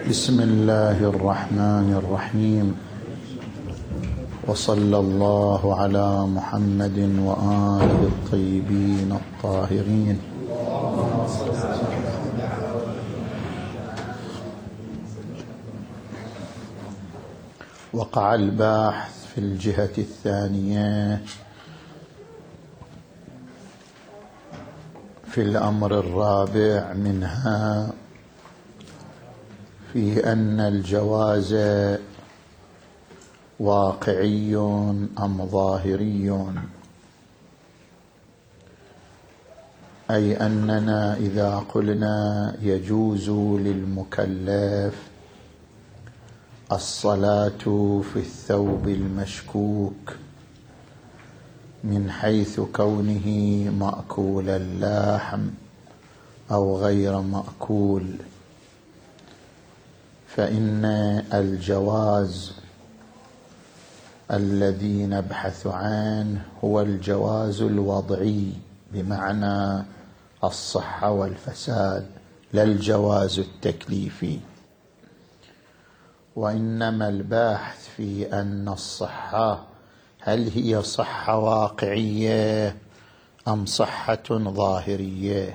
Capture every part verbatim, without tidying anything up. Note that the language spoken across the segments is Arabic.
بسم الله الرحمن الرحيم، وصلى الله على محمد وآله الطيبين الطاهرين. وقع الباحث في الجهة الثانية في الأمر الرابع منها في أن الجواز واقعي أم ظاهري، أي أننا إذا قلنا يجوز للمكلف الصلاة في الثوب المشكوك من حيث كونه مأكول اللحم أو غير مأكول، فإن الجواز الذي نبحث عنه هو الجواز الوضعي بمعنى الصحة والفساد، لا الجواز التكليفي. وإنما الباحث في أن الصحة هل هي صحة واقعية أم صحة ظاهرية،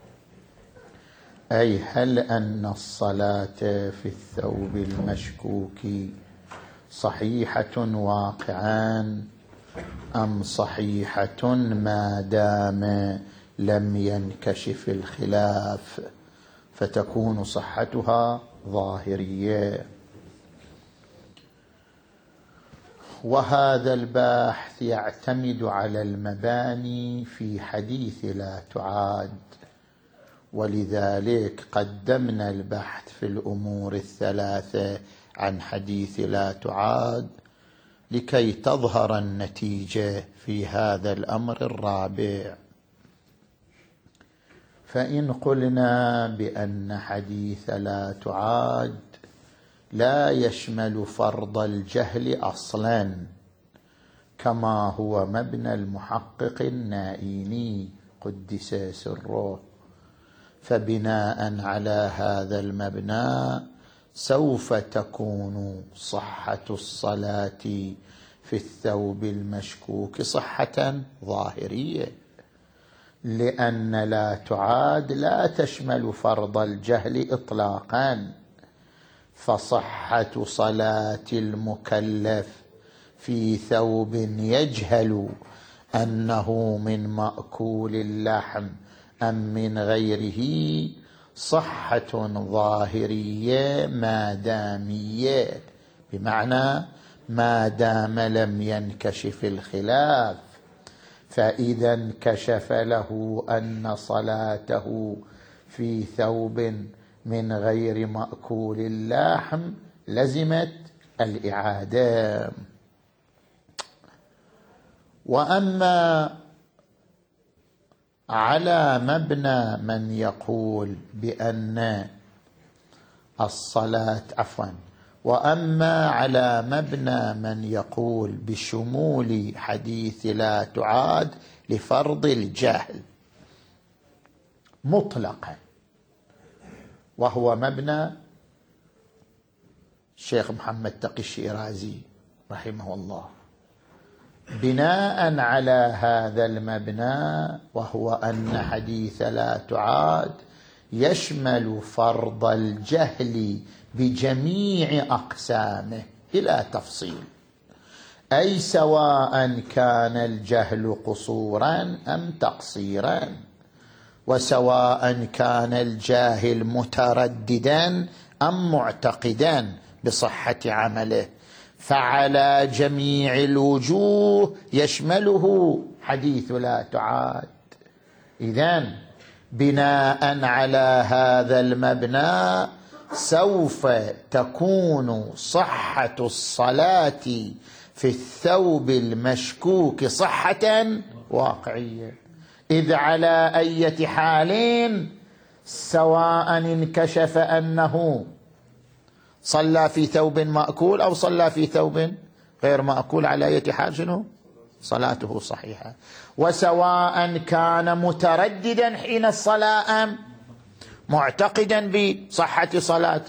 أي هل أن الصلاة في الثوب المشكوك صحيحة واقعا أم صحيحة ما دام لم ينكشف الخلاف فتكون صحتها ظاهرية. وهذا الباحث يعتمد على المباني في حديث لا تعاد، ولذلك قدمنا البحث في الأمور الثلاثة عن حديث لا تعاد لكي تظهر النتيجة في هذا الأمر الرابع. فإن قلنا بأن حديث لا تعاد لا يشمل فرض الجهل أصلا كما هو مبنى المحقق النائيني قدس سره، فبناء على هذا المبنى سوف تكون صحة الصلاة في الثوب المشكوك صحة ظاهرية، لأن لا تعاد لا تشمل فرض الجهل إطلاقا، فصحة صلاة المكلف في ثوب يجهل أنه من مأكول اللحم أم من غيره صحة ظاهرية ما دامية، بمعنى ما دام لم ينكشف الخلاف. فإذا انكشف له أن صلاته في ثوب من غير مأكول اللحم لزمت الإعادة. وأما على مبنى من يقول بأن الصلاة عفوا وأما على مبنى من يقول بشمول حديث لا تعاد لفرض الجهل مطلقا، وهو مبنى الشيخ محمد تقي الشيرازي رحمه الله، بناء على هذا المبنى وهو أن حديث لا تعاد يشمل فرض الجهل بجميع أقسامه بلا تفصيل، أي سواء كان الجهل قصورا أم تقصيرا، وسواء كان الجاهل مترددا أم معتقدا بصحة عمله، فعلى جميع الوجوه يشمله حديث لا تعاد. إذن بناء على هذا المبنى سوف تكون صحة الصلاة في الثوب المشكوك صحة واقعية، إذ على أي حال سواء انكشف أنه صلى في ثوب مأكول أو صلى في ثوب غير مأكول، على أي حال شنو؟ صلاته صحيحة. وسواء كان مترددا حين الصلاة أم معتقدا بصحة صلاته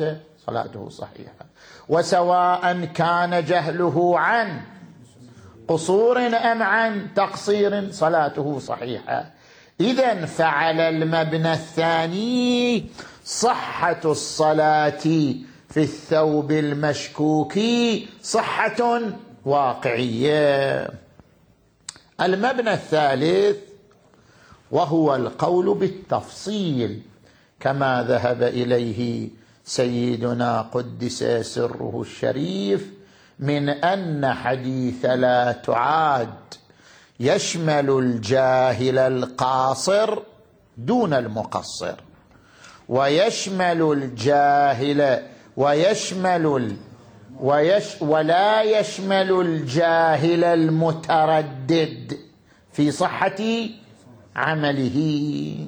صلاته صحيحة. وسواء كان جهله عن قصور أم عن تقصير صلاته صحيحة. إذن فعلى المبنى الثاني صحة الصلاة في الثوب المشكوك صحة واقعية. المبنى الثالث وهو القول بالتفصيل كما ذهب إليه سيدنا قدس سره الشريف، من أن حديث لا تعاد يشمل الجاهل القاصر دون المقصر، ويشمل الجاهل ويشمل ال ويش ولا يشمل الجاهل المتردد في صحة عمله.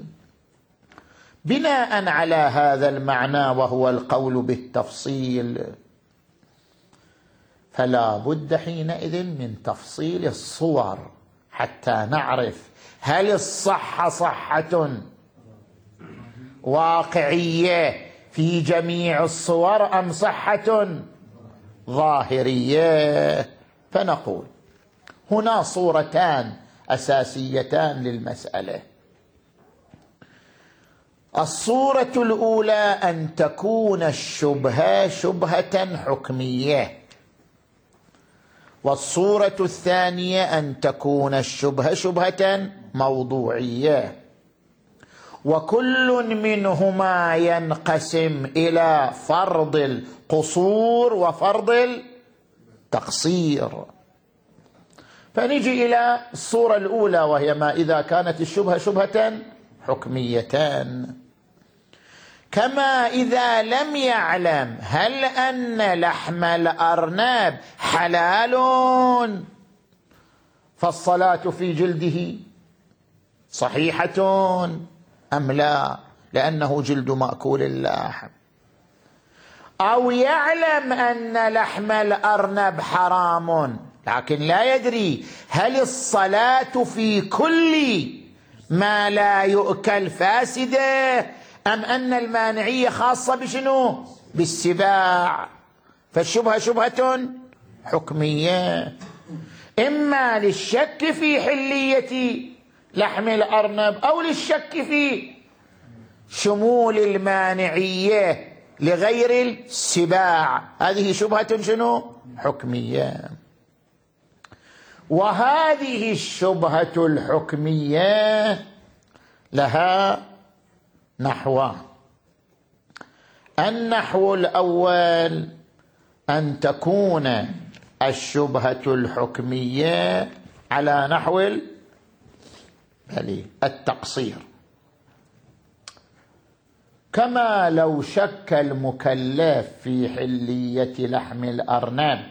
بناء على هذا المعنى وهو القول بالتفصيل، فلا بد حينئذ من تفصيل الصور حتى نعرف هل الصحة صحة واقعية في جميع الصور أم صحة ظاهرية. فنقول هنا صورتان أساسيتان للمسألة. الصورة الأولى أن تكون الشبهة شبهة حكمية، والصورة الثانية أن تكون الشبهة شبهة موضوعية، وكل منهما ينقسم إلى فرض القصور وفرض التقصير. فنجي إلى الصورة الأولى وهي ما إذا كانت الشبهة شبهة حكميتان. كما إذا لم يعلم هل أن لحم الأرنب حلال فالصلاة في جلده صحيحة أم لا، لأنه جلد مأكول اللحم، أو يعلم أن لحم الأرنب حرام لكن لا يدري هل الصلاة في كل ما لا يؤكل فاسدة أم أن المانعية خاصة بشنو؟ بالسباع. فالشبهة شبهة حكمية، إما للشك في حلية لحم الأرنب أو للشك في شمول المانعية لغير السباع. هذه شبهة شنو؟ حكمية. وهذه الشبهة الحكمية لها نحوان. النحو الأول أن تكون الشبهة الحكمية على نحو التقصير، كما لو شك المكلف في حلية لحم الأرنب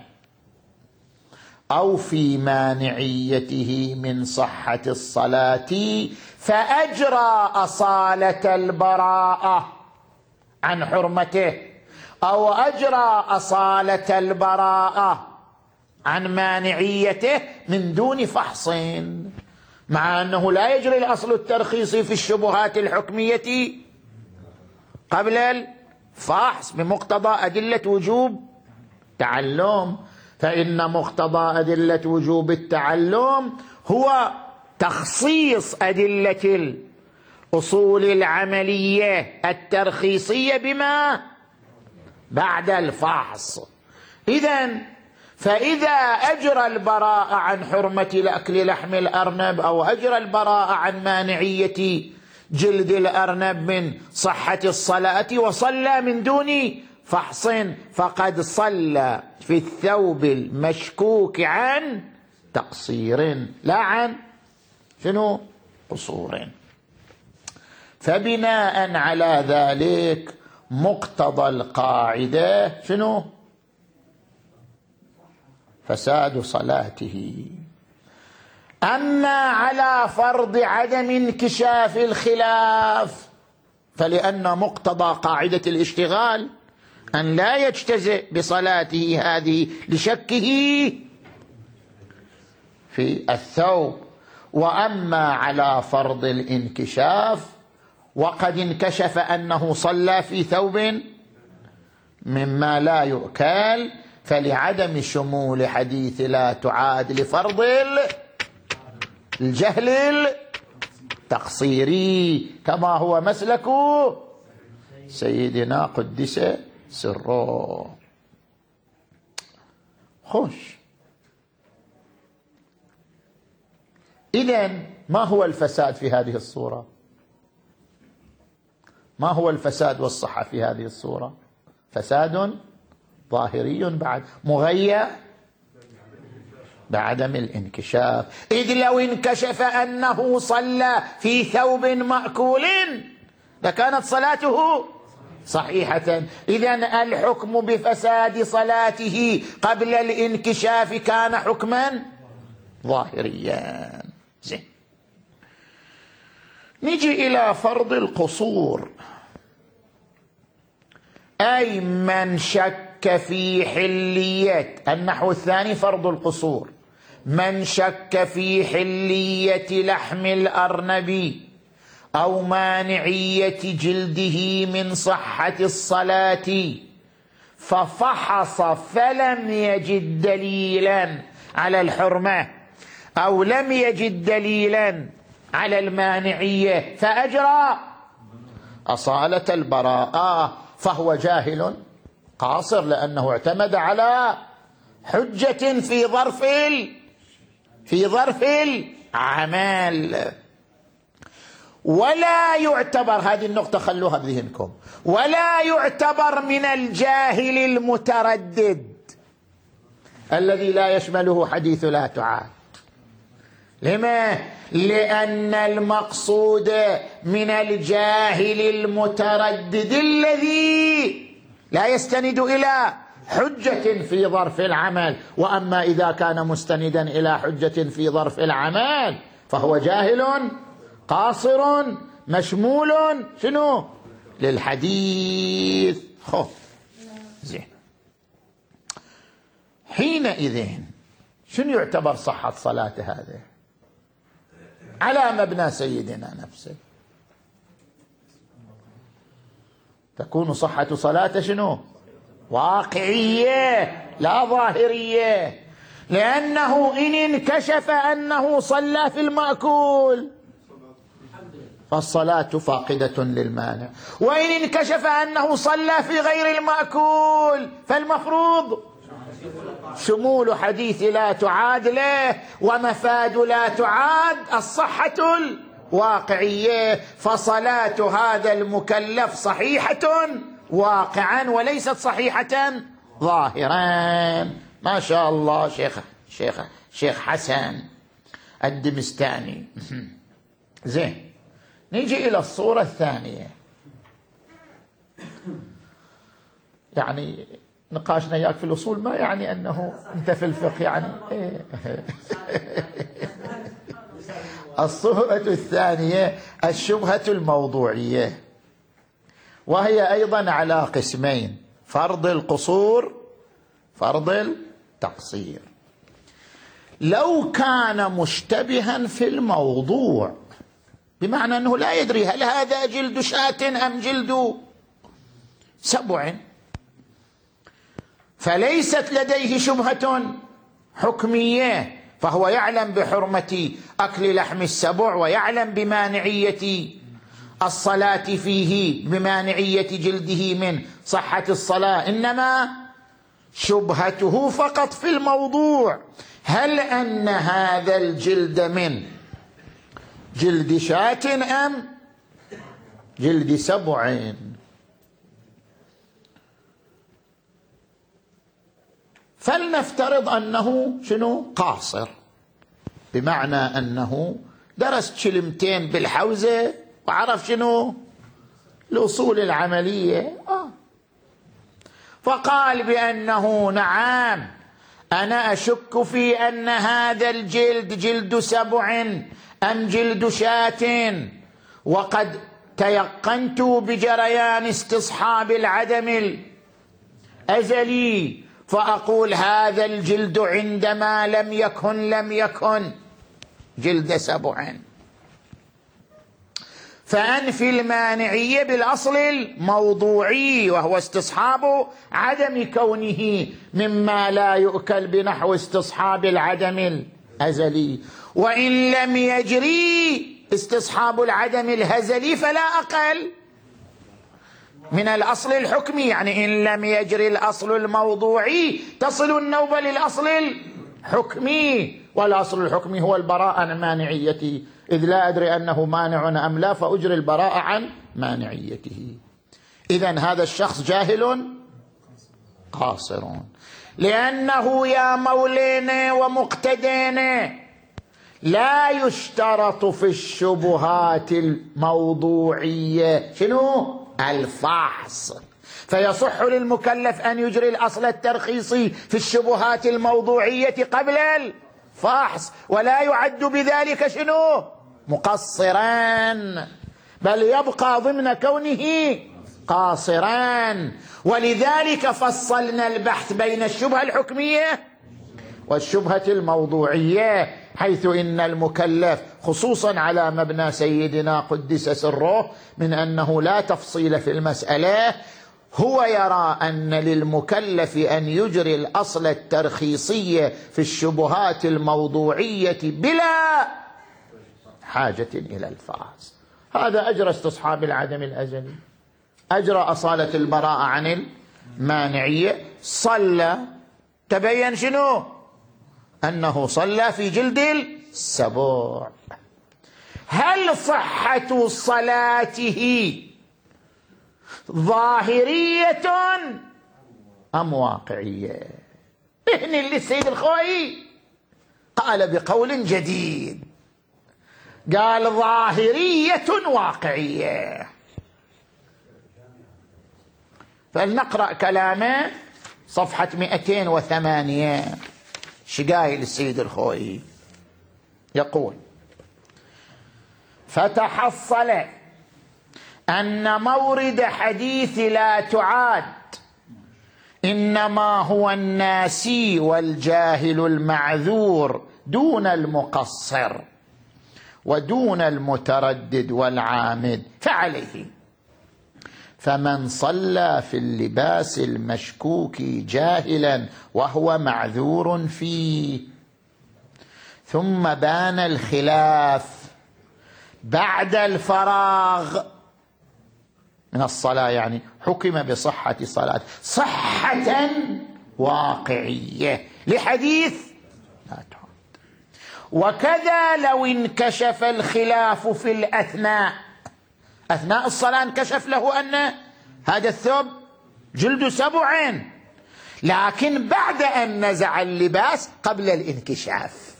أو في مانعيته من صحة الصلاة فأجرى أصالة البراءة عن حرمته، أو أجرى أصالة البراءة عن مانعيته من دون فحص، مع أنه لا يجري الأصل الترخيصي في الشبهات الحكمية قبل الفحص بمقتضى أدلة وجوب تعلم. فإن مقتضى أدلة وجوب التعلم هو تخصيص أدلة الأصول العملية الترخيصية بما بعد الفحص. إذن فإذا أجرى البراءة عن حرمة الأكل لحم الأرنب أو أجرى البراءة عن مانعية جلد الأرنب من صحة الصلاة وصلى من دون فحص فقد صلى في الثوب المشكوك عن تقصير لا عن شنو؟ قصور. فبناء على ذلك مقتضى القاعدة شنو؟ فساد صلاته. أما على فرض عدم انكشاف الخلاف فلأن مقتضى قاعدة الاشتغال أن لا يجتزئ بصلاته هذه لشكه في الثوب. وأما على فرض الانكشاف وقد انكشف أنه صلى في ثوب مما لا يؤكل فلعدم شمول حديث لا تعاد لفرض الجهل التقصيري كما هو مسلك سيدنا قدس سره. خوش. إذن ما هو الفساد في هذه الصورة؟ ما هو الفساد والصحة في هذه الصورة؟ فساد ظاهري بعد مغير بعدم الانكشاف، إذ لو انكشف أنه صلى في ثوب مأكول لكانت صلاته صحيحة. إذن الحكم بفساد صلاته قبل الانكشاف كان حكما ظاهريا. زين، نجي إلى فرض القصور، أي من شك في حلية النحو الثاني فرض القصور، من شك في حلية لحم الأرنب أو مانعية جلده من صحة الصلاة ففحص فلم يجد دليلا على الحرمة أو لم يجد دليلا على المانعية فأجرى أصالة البراءة، فهو جاهل قاصر لأنه اعتمد على حجة في ظرف في ظرف العمل. ولا يعتبر، هذه النقطة خلوها بذهنكم، ولا يعتبر من الجاهل المتردد الذي لا يشمله حديث لا تعاد. لما؟ لأن المقصود من الجاهل المتردد الذي لا يستند إلى حجة في ظرف العمل، وأما إذا كان مستندا إلى حجة في ظرف العمل فهو جاهل قاصر مشمول شنو؟ للحديث. خف. زين، حينئذ شنو يعتبر صحة صلاة هذا على مبنى سيدنا نفسه؟ تكون صحة صلاة شنو؟ واقعية لا ظاهرية، لأنه إن انكشف أنه صلى في المأكول فالصلاة فاقدة للمانع، وإن انكشف أنه صلى في غير المأكول فالمفروض شمول حديث لا تعاد له، ومفاد لا تعاد الصحة الواقعية، فصلاة هذا المكلف صحيحة واقعا وليست صحيحة ظاهرا. ما شاء الله شيخ شيخ شيخ حسن الدمستاني. زين، نيجي إلى الصورة الثانية. يعني نقاشنا إياك في الأصول ما يعني أنه أنت في الفقه يعني إيه. الصورة الثانية الشبهة الموضوعية، وهي أيضا على قسمين: فرض القصور، فرض التقصير. لو كان مشتبها في الموضوع بمعنى أنه لا يدري هل هذا جلد شاة أم جلد سبع، فليست لديه شبهة حكمية، فهو يعلم بحرمة أكل لحم السبع ويعلم بمانعية الصلاة فيه، بمانعية جلده من صحة الصلاة، إنما شبهته فقط في الموضوع: هل أن هذا الجلد من جلد شاة أم جلد سبع؟ فلنفترض أنه شنو؟ قاصر، بمعنى أنه درس كلمتين بالحوزة وعرف شنو الأصول العملية، آه. فقال بأنه نعم أنا أشك في أن هذا الجلد جلد سبع أم جلد شاة، وقد تيقنت بجريان استصحاب العدم الأزلي، فأقول هذا الجلد عندما لم يكن لم يكن جلد سبع. فأنفي المانعية بالأصل الموضوعي، وهو استصحاب عدم كونه مما لا يؤكل بنحو استصحاب العدم الأزلي. وإن لم يجري استصحاب العدم الهزلي فلا أقل من الأصل الحكمي، يعني إن لم يجري الأصل الموضوعي تصل النوبة للأصل الحكمي، والأصل الحكمي هو البراءة عن مانعيته، إذ لا أدري أنه مانع أم لا فأجري البراءة عن مانعيته. إذن هذا الشخص جاهل قاصر، لأنه يا مولينا ومقتدينا لا يشترط في الشبهات الموضوعية شنو؟ الفحص. فيصح للمكلف أن يجري الأصل الترخيصي في الشبهات الموضوعية قبل الفحص، ولا يعد بذلك شنو؟ مقصرا، بل يبقى ضمن كونه قاصرا. ولذلك فصلنا البحث بين الشبهة الحكمية والشبهة الموضوعية، حيث إن المكلف خصوصا على مبنى سيدنا قدس سره من أنه لا تفصيل في المسألة، هو يرى أن للمكلف أن يجري الأصل الترخيصي في الشبهات الموضوعية بلا حاجة إلى الفحص. هذا أجرى استصحاب العدم الأزلي، أجرى أصالة البراءة عن المانعية، صلى، تبين شنو؟ أنه صلى في جلد السبوع. هل صحة صلاته ظاهرية أم واقعية؟ إهن اللي السيد الخوئي قال بقول جديد، قال ظاهرية واقعية. فلنقرأ كلامه صفحة مئتين وثمانية. شقايل السيد الخوئي يقول: فتحصل أن مورد حديث لا تعاد إنما هو الناسي والجاهل المعذور دون المقصر ودون المتردد والعامد، فعليه فمن صلى في اللباس المشكوك جاهلا وهو معذور فيه ثم بان الخلاف بعد الفراغ من الصلاة، يعني حكم بصحة صلاة صحة واقعية لحديث لا تعد. وكذا لو انكشف الخلاف في الأثناء، أثناء الصلاة انكشف له أن هذا الثوب جلد سبع، لكن بعد أن نزع اللباس قبل الانكشاف،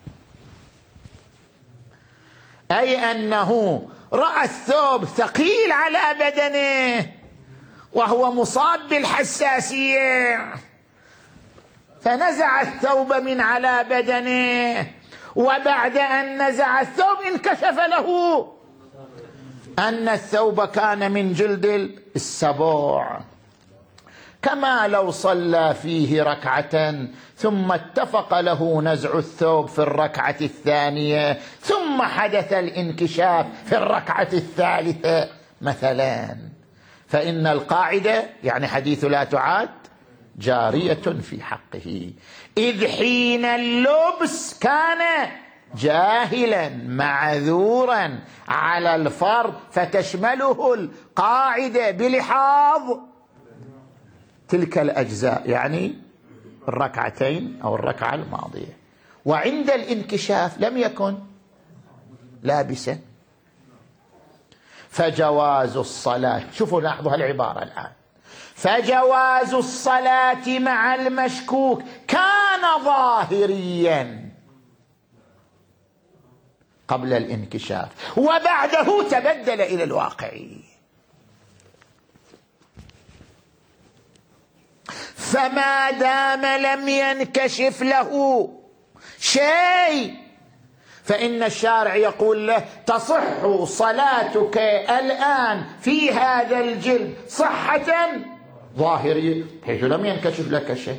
أي أنه رأى الثوب ثقيل على بدنه وهو مصاب بالحساسية، فنزع الثوب من على بدنه، وبعد أن نزع الثوب انكشف له أن الثوب كان من جلد السبوع. كما لو صلى فيه ركعة ثم اتفق له نزع الثوب في الركعة الثانية ثم حدث الانكشاف في الركعة الثالثة مثلا، فإن القاعدة يعني حديث لا تعاد جارية في حقه، إذ حين اللبس كان جاهلا معذورا على الفرض، فتشمله القاعدة بلحاظ تلك الأجزاء، يعني الركعتين أو الركعة الماضية. وعند الانكشاف لم يكن لابسا، فجواز الصلاة، شوفوا لاحظوا هالعبارة الآن، فجواز الصلاة مع المشكوك كان ظاهريا قبل الانكشاف وبعده تبدل إلى الواقعي. فما دام لم ينكشف له شيء فإن الشارع يقول له تصح صلاتك الآن في هذا الجلد صحة ظاهرية حيث لم ينكشف لك شيء،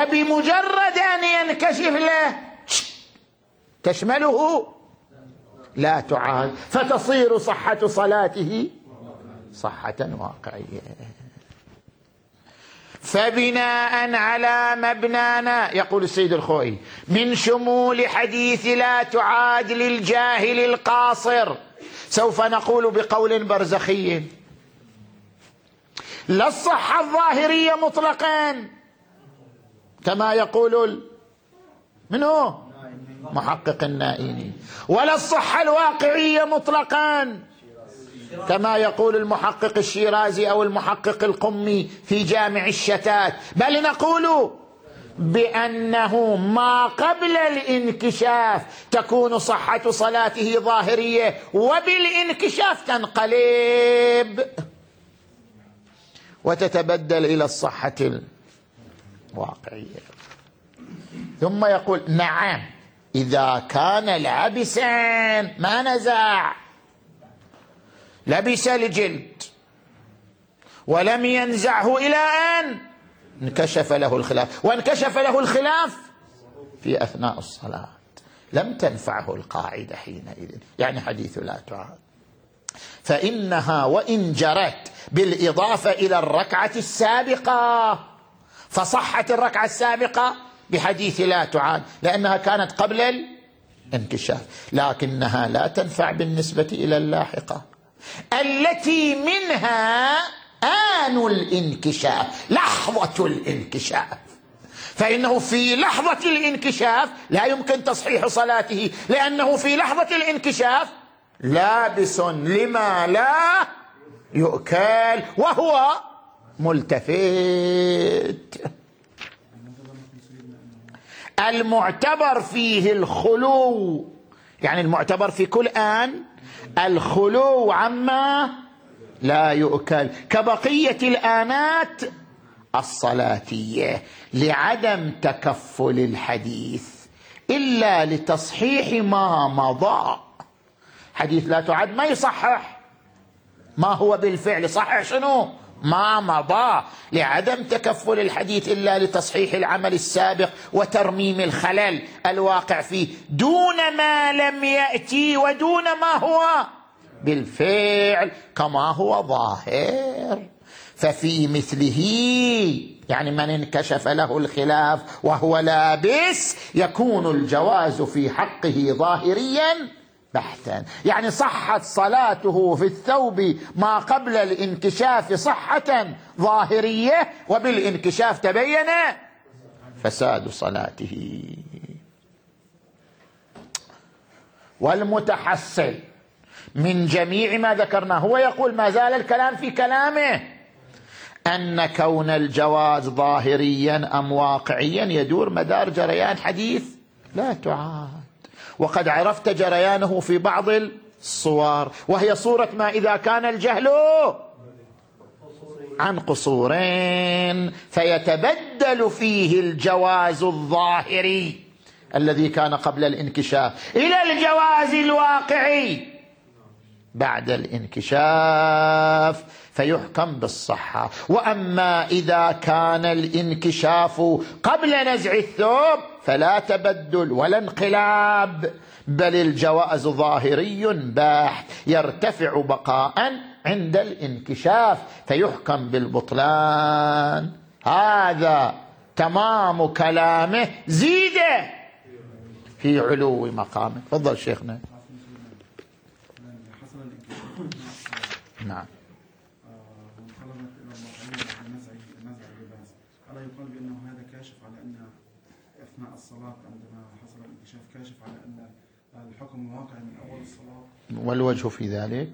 وبمجرد أن ينكشف له تشمله لا تعاد، فتصير صحة صلاته صحة واقعية. فبناء على مبنانا، يقول السيد الخوئي، من شمول حديث لا تعاد للجاهل القاصر، سوف نقول بقول برزخي: لا الصحة الظاهرية مطلقا كما يقول من هو محقق النائيني، ولا الصحة الواقعية مطلقا كما يقول المحقق الشيرازي أو المحقق القمي في جامع الشتات، بل نقول بأنه ما قبل الانكشاف تكون صحة صلاته ظاهرية، وبالانكشاف تنقلب وتتبدل إلى الصحة الواقعية. ثم يقول: نعم إذا كان لابسا ما نزع، لبس الجلد ولم ينزعه إلى أن انكشف له الخلاف، وانكشف له الخلاف في أثناء الصلاة، لم تنفعه القاعدة حينئذ، يعني حديث لا تعاد، فإنها وإن جرت بالإضافة إلى الركعة السابقة فصحت الركعة السابقة بحديث لا تعاد لأنها كانت قبل الانكشاف، لكنها لا تنفع بالنسبة إلى اللاحقة التي منها آن الانكشاف، لحظة الانكشاف، فإنه في لحظة الانكشاف لا يمكن تصحيح صلاته، لأنه في لحظة الانكشاف لابس لما لا يؤكل وهو ملتفت. المعتبر فيه الخلو، يعني المعتبر في كل آن الخلو عما لا يؤكل، كبقية الآنات الصلاتية، لعدم تكفل الحديث إلا لتصحيح ما مضى. حديث لا تعد ما يصحح ما هو بالفعل، صحح شنو؟ ما مضى، لعدم تكفل الحديث إلا لتصحيح العمل السابق وترميم الخلل الواقع فيه، دون ما لم يأتي ودون ما هو بالفعل كما هو ظاهر. ففي مثله، يعني من انكشف له الخلاف وهو لابس، يكون الجواز في حقه ظاهريا بحتا، يعني صحت صلاته في الثوب ما قبل الانكشاف صحة ظاهرية، وبالانكشاف تبين فساد صلاته. والمتحصل من جميع ما ذكرناه، هو يقول ما زال الكلام في كلامه، أن كون الجواز ظاهريا أم واقعيا يدور مدار جريان حديث لا تعاد، وقد عرفت جريانه في بعض الصور، وهي صورة ما إذا كان الجهل عن قصورين فيتبدل فيه الجواز الظاهري الذي كان قبل الانكشاف إلى الجواز الواقعي بعد الانكشاف فيحكم بالصحة. وأما إذا كان الانكشاف قبل نزع الثوب فلا تبدل ولا انقلاب، بل الجواز ظاهري باحت يرتفع بقاء عند الانكشاف فيحكم بالبطلان. هذا تمام كلامه، زيد في علو مقامه. تفضل شيخنا. نعم. ألا يقال بأنه هذا كاشف على أن أثناء الصلاة عندما حصل الانكشاف كاشف على أن الحكم واقع من أول الصلاة؟ والوجه في ذلك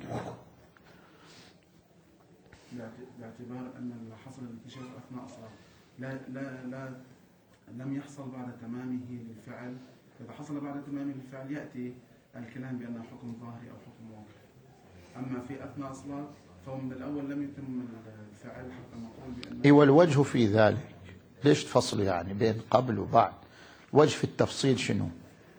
باعتبار أن حصل الانكشاف أثناء الصلاة لا لا لا لم يحصل بعد تمامه للفعل، إذا حصل بعد تمامه للفعل يأتي الكلام بأنه حكم ظاهري أو حكم واقع. أما في أثناء الصلاة فهو من الأول لم يتم الفعل حتى نقول بأنه. إيه والوجه في ذلك؟ ليش تفصل يعني بين قبل وبعد؟ وجه في التفصيل شنو؟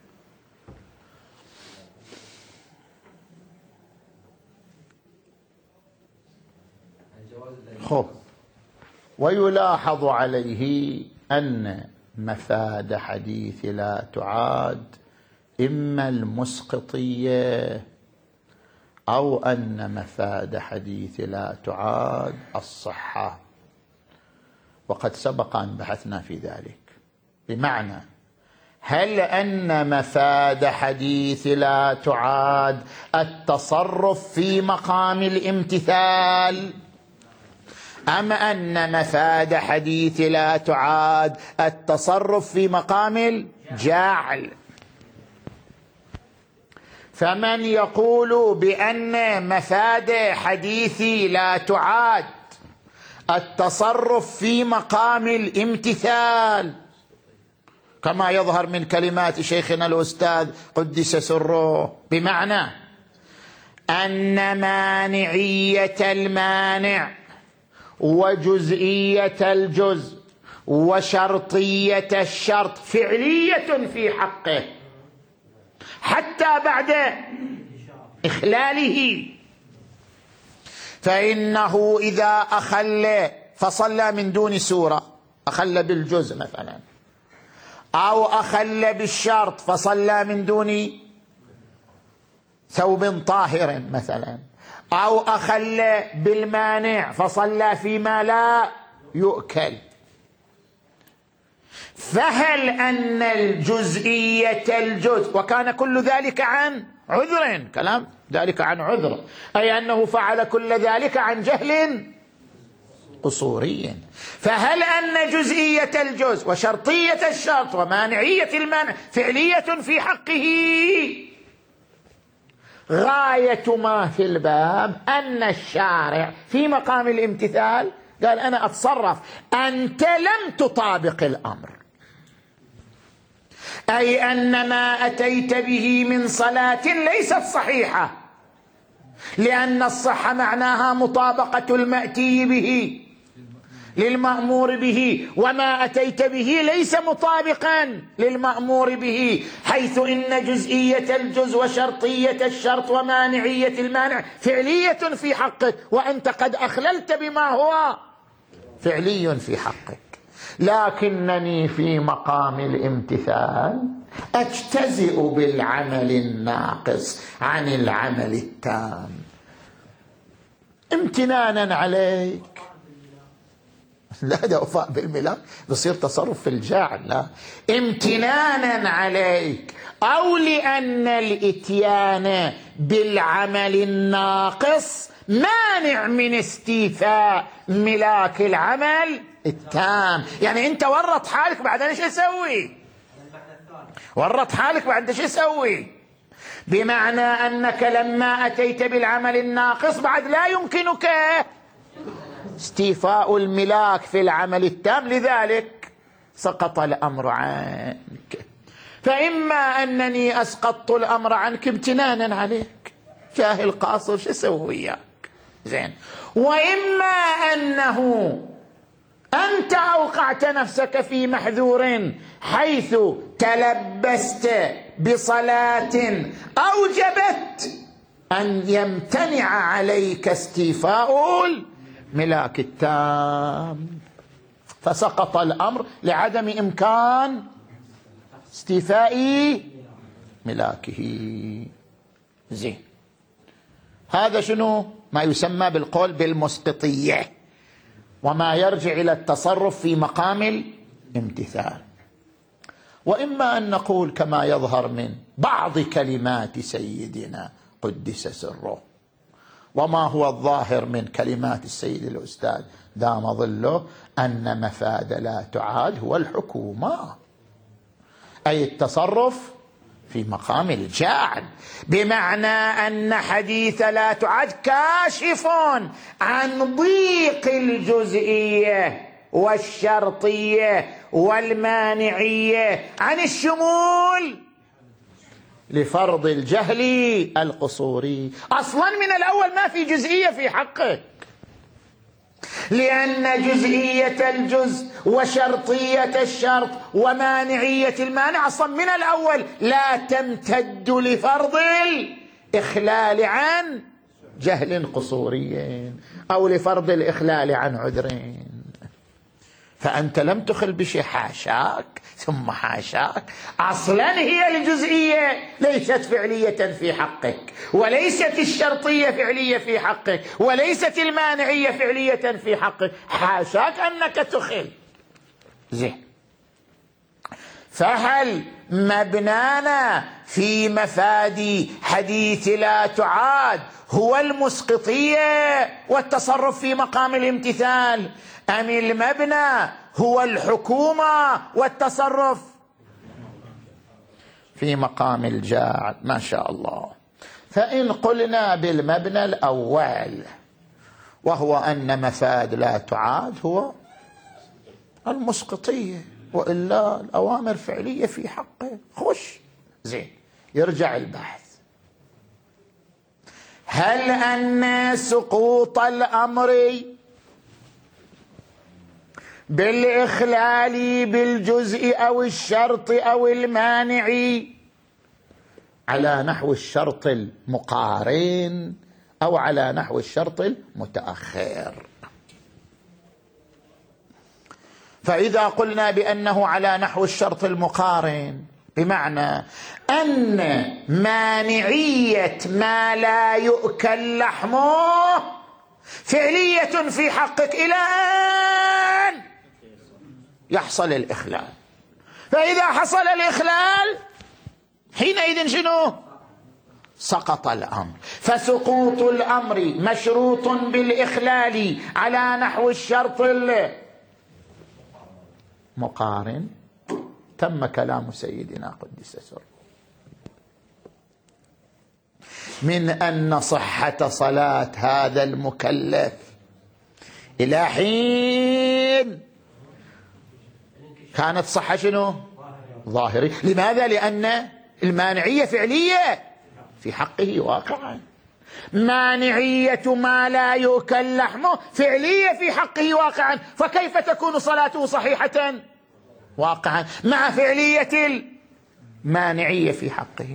خب، ويلاحظ عليه أن مفاد حديث لا تعاد إما المسقطية أو أن مفاد حديث لا تعاد الصحة، وقد سبق أن بحثنا في ذلك. بمعنى هل أن مفاد حديث لا تعاد التصرف في مقام الامتثال، أم أن مفاد حديث لا تعاد التصرف في مقام الجعل؟ فمن يقول بأن مفاد حديث لا تعاد التصرف في مقام الامتثال كما يظهر من كلمات شيخنا الأستاذ قدس سره، بمعنى أن مانعية المانع وجزئية الجزء وشرطية الشرط فعلية في حقه حتى بعد إخلاله. فإنه إذا أخل فصلى من دون سورة، أخل بالجزء مثلا، أو أخل بالشرط فصلى من دون ثوب طاهر مثلا، أو أخل بالمانع فصلى فيما لا يؤكل، فهل أن الجزئية الجزء، وكان كل ذلك عن عذر، كلام ذلك عن عذر، أي أنه فعل كل ذلك عن جهل قصوري، فهل أن جزئية الجزء وشرطية الشرط ومانعية المانع فعلية في حقه؟ غاية ما في الباب أن الشارع في مقام الامتثال قال أنا أتصرف، أنت لم تطابق الأمر، أي أن ما أتيت به من صلاة ليست صحيحة، لأن الصحة معناها مطابقة المأتي به للمأمور به، وما أتيت به ليس مطابقا للمأمور به، حيث إن جزئية الجزء وشرطية الشرط ومانعية المانع فعلية في حقك، وأنت قد أخللت بما هو فعلي في حقك. لكنني في مقام الامتثال أجتزئ بالعمل الناقص عن العمل التام امتنانا عليك. لا ده وفاء بالملاك، بصير تصرف في الجاعل، لا، امتنانا عليك، أو لأن الإتيان بالعمل الناقص مانع من استيفاء ملاك العمل التام. يعني أنت ورط حالك بعد ايش اسوي؟ ورط حالك بعد ايش اسوي؟ بمعنى أنك لما أتيت بالعمل الناقص بعد لا يمكنك استيفاء الملاك في العمل التام، لذلك سقط الأمر عنك. فإما أنني أسقطت الأمر عنك امتنانا عليك، جاهل قاصر شو أسوي وياك، زين، وإما أنه أنت أوقعت نفسك في محذور حيث تلبست بصلاة أوجبت أن يمتنع عليك استيفاء الملاك التام، فسقط الأمر لعدم إمكان استيفاء ملاكه. زين، هذا شنو ما يسمى بالقول بالمسقطية، وما يرجع إلى التصرف في مقام الامتثال. وإما أن نقول كما يظهر من بعض كلمات سيدنا قدس سره، وما هو الظاهر من كلمات السيد الأستاذ دام ظله، أن مفاد لا تعاد هو الحكومة، أي التصرف في مقام الجاعل، بمعنى أن حديث لا تعاد كاشف عن ضيق الجزئية والشرطية والمانعية عن الشمول لفرض الجهل القصوري. أصلا من الأول ما في جزئية في حقك، لأن جزئية الجزء وشرطية الشرط ومانعية المانع أصلا من الأول لا تمتد لفرض الإخلال عن جهل قصوري أو لفرض الإخلال عن عذرين. فأنت لم تخل بشيء، حاشاك ثم حاشاك. أصلا هي الجزئية ليست فعلية في حقك، وليست الشرطية فعلية في حقك، وليست المانعية فعلية في حقك، حاشاك أنك تخل. زين، فهل مبنانا في مفاد حديث لا تعاد هو المسقطية والتصرف في مقام الامتثال، أم المبنى هو الحكومة والتصرف في مقام الجاعل؟ ما شاء الله. فإن قلنا بالمبنى الأول وهو أن مفاد لا تعاد هو المسقطية، وإلا الأوامر فعلية في حقه، خش. زين، يرجع البحث. هل أن سقوط الأمر بالإخلال بالجزء أو الشرط أو المانع على نحو الشرط المقارن أو على نحو الشرط المتأخر؟ فإذا قلنا بأنه على نحو الشرط المقارن، بمعنى أن مانعية ما لا يؤكل لحمه فعلية في حقك إلى أن يحصل الإخلال. فإذا حصل الإخلال حينئذ شنو؟ سقط الأمر. فسقوط الأمر مشروط بالإخلال على نحو الشرط المقارن. تم كلام سيدنا قدس سره من أن صحة صلاة هذا المكلف إلى حين كانت صحة شنو؟ ظاهري. لماذا؟ لأن المانعية فعلية في حقه واقعا. مانعية ما لا يؤكل لحمه فعلية في حقه واقعا، فكيف تكون صلاته صحيحة واقعا مع فعلية المانعية في حقه؟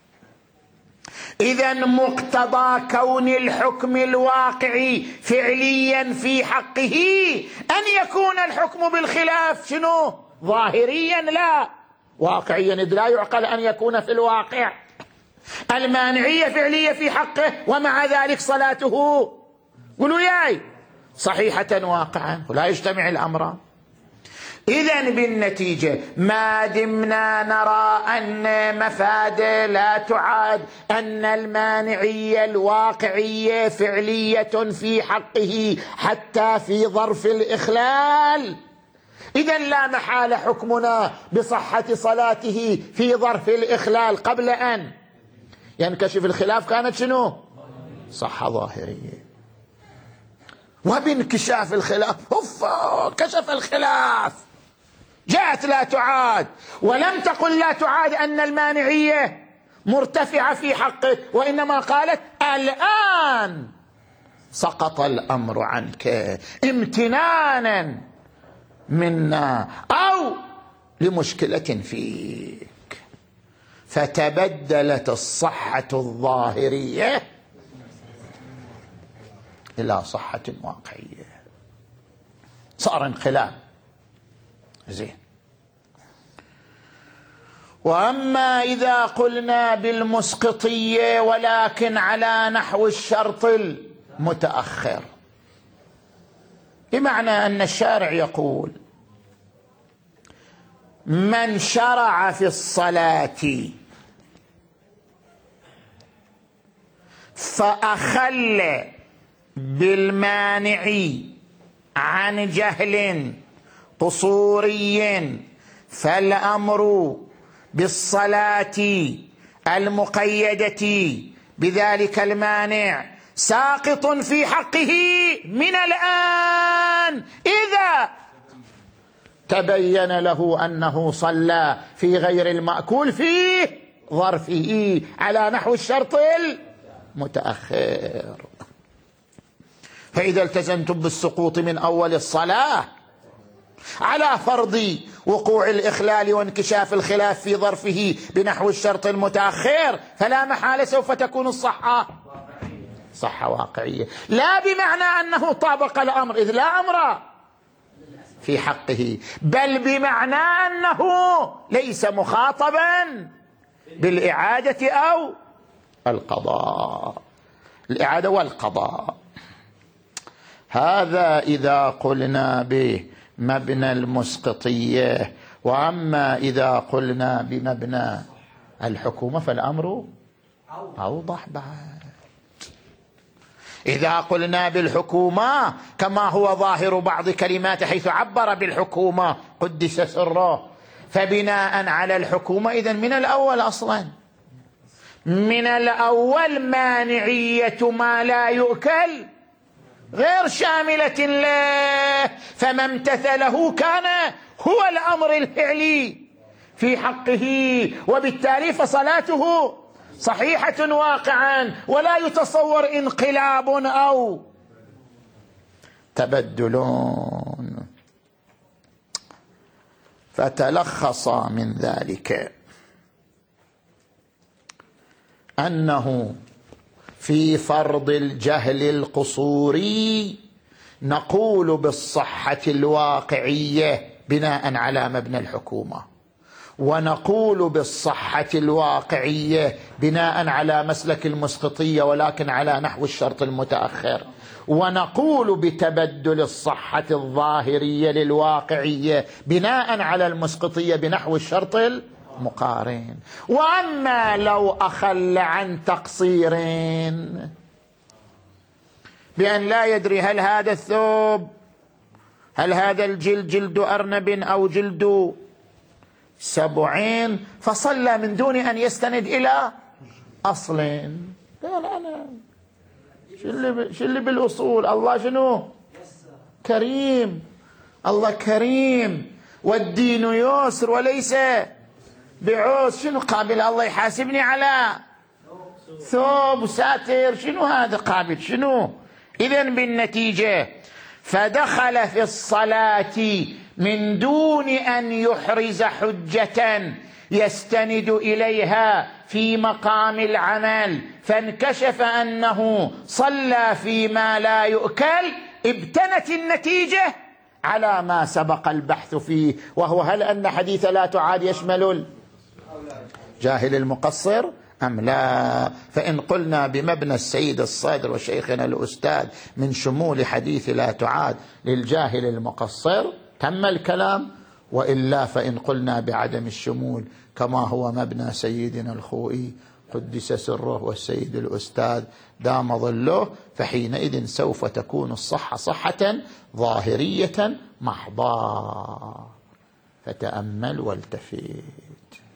إذن مقتضى كون الحكم الواقعي فعليا في حقه أن يكون الحكم بالخلاف شنو؟ ظاهريا لا واقعيا، إذ لا يعقل أن يكون في الواقع المانعية فعلية في حقه ومع ذلك صلاته قولوا ياي صحيحة واقعا، ولا يجتمع الأمران. إذن بالنتيجة ما دمنا نرى أن مفاد لا تعاد أن المانعية الواقعية فعلية في حقه حتى في ظرف الإخلال، إذن لا محال حكمنا بصحة صلاته في ظرف الإخلال قبل أن ينكشف الخلاف كانت شنو؟ صحة ظاهرية. وبانكشاف الخلاف كشف الخلاف جاءت لا تعاد، ولم تقل لا تعاد أن المانعية مرتفعة في حقك، وإنما قالت الآن سقط الأمر عنك امتنانا منا أو لمشكلة فيك، فتبدلت الصحة الظاهرية إلى صحة واقعية، صار انقلاب. زين. وأما إذا قلنا بالمسقطية ولكن على نحو الشرط المتأخر، بمعنى أن الشارع يقول من شرع في الصلاة فأخل بالمانع عن جهل قصوري فالأمر بالصلاة المقيدة بذلك المانع ساقط في حقه من الآن إذا تبين له أنه صلى في غير المأكول فيه ظرفه على نحو الشرط المتأخر. فإذا التزمتم بالسقوط من أول الصلاة على فرض وقوع الإخلال وانكشاف الخلاف في ظرفه بنحو الشرط المتأخر فلا محالة سوف تكون الصحة صحة واقعية، لا بمعنى أنه طابق الأمر، إذ لا أمر في حقه، بل بمعنى أنه ليس مخاطبا بالإعادة أو القضاء، الإعادة والقضاء. هذا إذا قلنا بمبنى المسقطية. وأما إذا قلنا بمبنى الحكومة فالأمر أوضح بعد. إذا قلنا بالحكومة كما هو ظاهر بعض كلمات حيث عبر بالحكومة قدس سره، فبناء على الحكومة إذن من الأول أصلا من الأول مانعية ما لا يؤكل غير شاملة له، فما امتثله كان هو الأمر الفعلي في حقه، وبالتالي فصلاته صحيحة واقعا، ولا يتصور انقلاب أو تبدلون. فتلخص من ذلك أنه في فرض الجهل القصوري نقول بالصحة الواقعية بناء على مبنى الحكومة، ونقول بالصحة الواقعية بناء على مسلك المسقطية ولكن على نحو الشرط المتأخر، ونقول بتبدل الصحة الظاهرية للواقعية بناء على المسقطية بنحو الشرط المقارن. وأما لو أخل عن تقصيرين بأن لا يدري هل هذا الثوب هل هذا الجلد جلد أرنب أو جلد سبعين، فصلى من دون أن يستند إلى أصل، قال أنا شو اللي, شو اللي بالأصول؟ الله شنو؟ كريم، الله كريم والدين يسر وليس بعوس، شنو قابل الله يحاسبني على ثوب ساتر؟ شنو هذا قابل شنو؟ إذن بالنتيجة فدخل في الصلاة من دون أن يحرز حجة يستند إليها في مقام العمل، فانكشف أنه صلى فيما لا يؤكل، ابتنت النتيجة على ما سبق البحث فيه، وهو هل أن حديث لا تعاد يشمل الجاهل المقصر أم لا؟ فإن قلنا بمبنى السيد الصادر وشيخنا الأستاذ من شمول حديث لا تعاد للجاهل المقصر تم الكلام، وإلا فإن قلنا بعدم الشمول كما هو مبنى سيدنا الخوئي قدس سره والسيد الأستاذ دام ظله، فحينئذ سوف تكون الصحة صحة ظاهرية محضة. فتأمل والتفت.